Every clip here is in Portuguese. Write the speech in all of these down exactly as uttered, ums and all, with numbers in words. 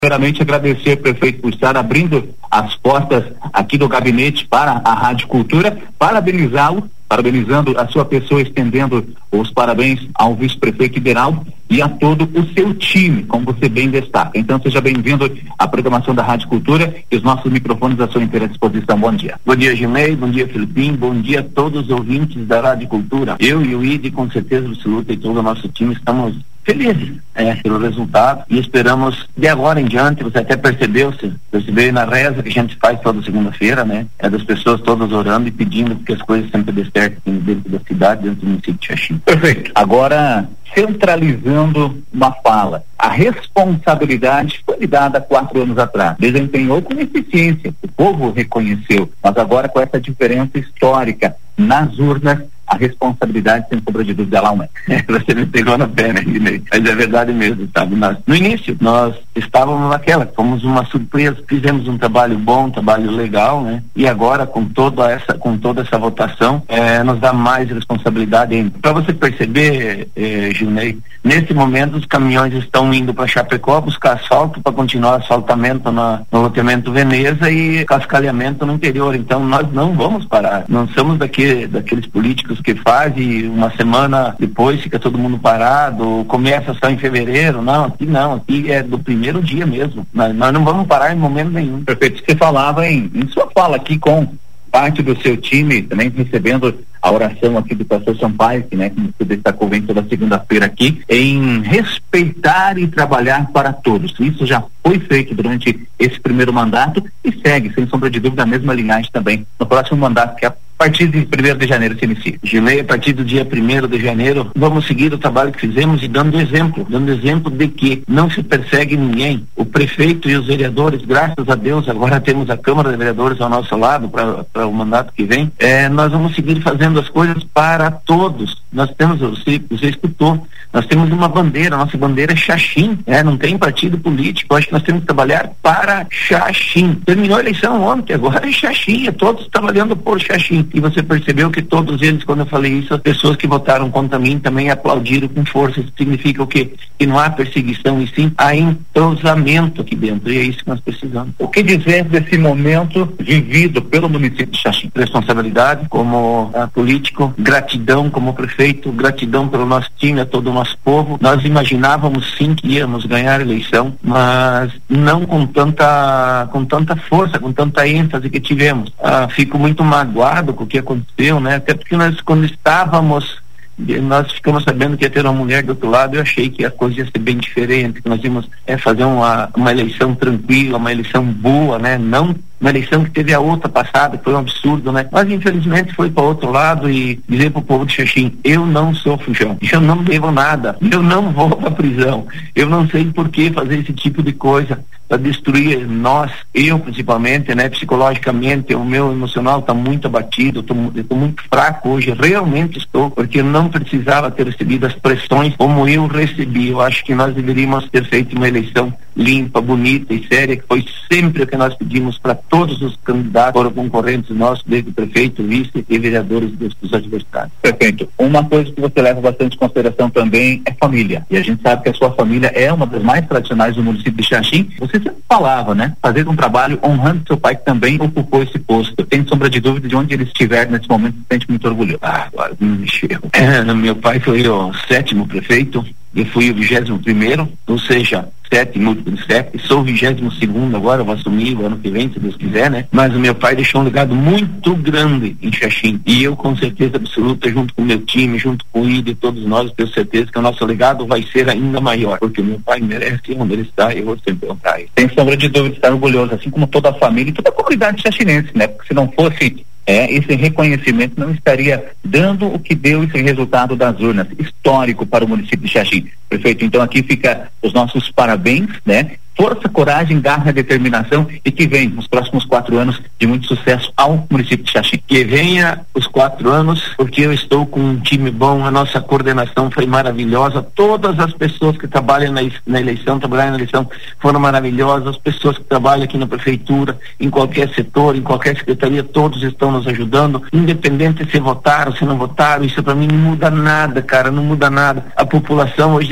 Primeiramente, agradecer, prefeito, por estar abrindo as portas aqui do gabinete para a Rádio Cultura, parabenizá-lo, parabenizando a sua pessoa, estendendo os parabéns ao vice-prefeito Iberaldo e a todo o seu time, como você bem destaca. Então, seja bem-vindo à programação da Rádio Cultura e os nossos microfones à sua inteira disposição. Bom dia. Bom dia, Gilney, bom dia, Felipinho, bom dia a todos os ouvintes da Rádio Cultura. Eu e o I D, com certeza absoluta, e todo o nosso time estamos felizes é, pelo resultado e esperamos de agora em diante. Você até percebeu, se percebeu na reza que a gente faz toda segunda-feira, né? É das pessoas todas orando e pedindo que as coisas sempre dê certo dentro da cidade, dentro do município de Xaxim. Perfeito. Agora, centralizando uma fala, a responsabilidade foi lhe dada quatro anos atrás, desempenhou com eficiência, o povo reconheceu, mas agora com essa diferença histórica nas urnas, a responsabilidade, sem sombra de dúvida, ela aumenta. Você me pegou na pé, né, Guilherme? Mas é verdade mesmo, sabe? Nós, no início, nós estávamos naquela, fomos uma surpresa, fizemos um trabalho bom, um trabalho legal, né? E agora, com toda essa, com toda essa votação, é, nos dá mais responsabilidade ainda. Para você perceber, é, Gilney, nesse momento os caminhões estão indo para Chapecó buscar asfalto para continuar asfaltamento na, no loteamento Veneza e cascalhamento no interior. Então, nós não vamos parar. Não somos daquele, daqueles políticos que faz e uma semana depois fica todo mundo parado, começa só em fevereiro. Não, aqui não, aqui é do primeiro dia mesmo. Nós, nós não vamos parar em momento nenhum. Perfeito. Você falava em, em sua fala aqui com parte do seu time, também recebendo a oração aqui do pastor Sampaio, que, né, como você destacou, vem toda segunda-feira aqui, em respeitar e trabalhar para todos. Isso já foi feito durante esse primeiro mandato e segue, sem sombra de dúvida, a mesma linhagem também no próximo mandato, que é a partir de primeiro de janeiro se inicia. Gilei, a partir do dia primeiro de janeiro, vamos seguir o trabalho que fizemos e dando exemplo, dando exemplo de que não se persegue ninguém. O prefeito e os vereadores, graças a Deus, agora temos a Câmara de Vereadores ao nosso lado para o mandato que vem, é, nós vamos seguir fazendo as coisas para todos. Nós temos, você, você escutou, nós temos uma bandeira, nossa bandeira é Xaxim, é, não tem partido político. Eu acho que nós temos que trabalhar para Xaxim. Terminou a eleição ontem, agora é Xaxim, é todos trabalhando por Xaxim. E você percebeu que todos eles, quando eu falei isso, as pessoas que votaram contra mim também aplaudiram com força. Isso significa o quê? Que não há perseguição e sim há entrosamento aqui dentro, e é isso que nós precisamos. O que dizer desse momento vivido pelo município de Xaxim? Responsabilidade como uh, político, gratidão como prefeito, gratidão pelo nosso time, a todo o nosso povo. Nós imaginávamos sim que íamos ganhar a eleição, mas não com tanta, com tanta força, com tanta ênfase que tivemos. Uh, fico muito magoado com o que aconteceu, né? Até porque nós, quando estávamos, nós ficamos sabendo que ia ter uma mulher do outro lado, eu achei que a coisa ia ser bem diferente, que nós íamos é, fazer uma, uma eleição tranquila, uma eleição boa, né? Não uma eleição que teve a outra passada, que foi um absurdo, né? Mas infelizmente foi para outro lado e dizer para o povo de Xaxim, eu não sou fujão, eu não devo nada, eu não vou para prisão, eu não sei por que fazer esse tipo de coisa para destruir nós, eu principalmente, né? Psicologicamente, o meu emocional está muito abatido, eu estou muito fraco hoje, realmente estou, porque eu não precisava ter recebido as pressões como eu recebi. Eu acho que nós deveríamos ter feito uma eleição limpa, bonita e séria, que foi sempre o que nós pedimos para todos os candidatos, foram concorrentes nossos, desde o prefeito, vice e vereadores dos, dos adversários. Perfeito. Uma coisa que você leva bastante em consideração também é família. E a gente sabe que a sua família é uma das mais tradicionais do município de Xaxim. Você sempre falava, né? Fazer um trabalho honrando seu pai, que também ocupou esse posto. Tem sombra de dúvida de onde ele estiver nesse momento, se sente muito orgulhoso. Ah, agora me mexeu. É, meu pai foi o sétimo prefeito, eu fui o vigésimo primeiro, ou seja, sete múltiplo de sete, sou o vigésimo segundo agora, vou assumir o ano que vem, se Deus quiser, né? Mas o meu pai deixou um legado muito grande em Xaxim, e eu com certeza absoluta, junto com o meu time, junto com o I D e todos nós, tenho certeza que o nosso legado vai ser ainda maior, porque o meu pai merece onde ele está, e eu vou sempre honrar ele. Sem sombra de dúvida, estar orgulhoso, assim como toda a família e toda a comunidade xaxinense, né? Porque se não fosse É, esse reconhecimento, não estaria dando o que deu esse resultado das urnas, histórico para o município de Xaxim. Prefeito, então aqui fica os nossos parabéns, né? Força, coragem, garra, determinação, e que venha nos próximos quatro anos de muito sucesso ao município de Xaxim. Que venha os quatro anos, porque eu estou com um time bom, a nossa coordenação foi maravilhosa, todas as pessoas que trabalham na, na eleição, trabalharam na eleição, foram maravilhosas, as pessoas que trabalham aqui na prefeitura, em qualquer setor, em qualquer secretaria, todos estão nos ajudando, independente se votaram, se não votaram, isso para mim não muda nada, cara, não muda nada. A população hoje de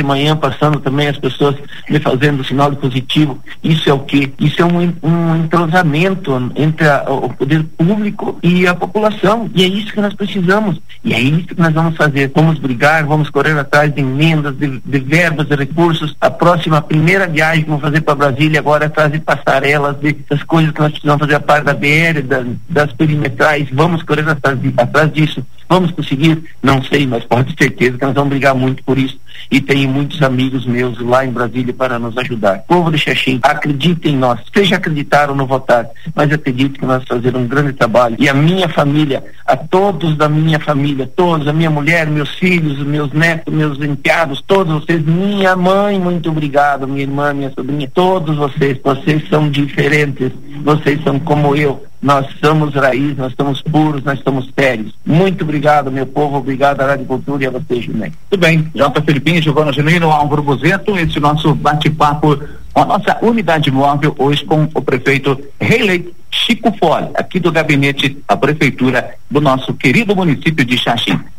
manhã, passando também as pessoas me fazendo sinal de positivo. Isso é o quê? Isso é um, um entrosamento entre a, o poder público e a população, e é isso que nós precisamos, e é isso que nós vamos fazer. Vamos brigar, vamos correr atrás de emendas, de, de verbas, de recursos. A próxima, a primeira viagem que vamos fazer para Brasília agora é atrás de passarelas, de, das coisas que nós precisamos fazer a parte da B R, da, das perimetrais. Vamos correr atrás, de, atrás disso. Vamos conseguir? Não sei, mas pode ter certeza que nós vamos brigar muito por isso, e tenho muitos amigos meus lá em Brasília para nos ajudar. Povo de Xaxim, acredite em nós, seja acreditar ou não votar, mas acredite que nós vamos fazer um grande trabalho, e a minha família, a todos da minha família, todos, a minha mulher, meus filhos, meus netos, meus enteados, todos vocês, minha mãe, muito obrigado, minha irmã, minha sobrinha, todos vocês, vocês são diferentes, vocês são como eu. Nós somos raiz, nós somos puros, nós somos sérios. Muito obrigado, meu povo, obrigado à Rádio Cultura e a você, Junei. Tudo bem, J. Felipinho, Giovana Genuíno, Álvaro Bozeto, esse nosso bate-papo com a nossa unidade móvel, hoje com o prefeito reeleito Chico Fole, aqui do gabinete da prefeitura do nosso querido município de Xaxim.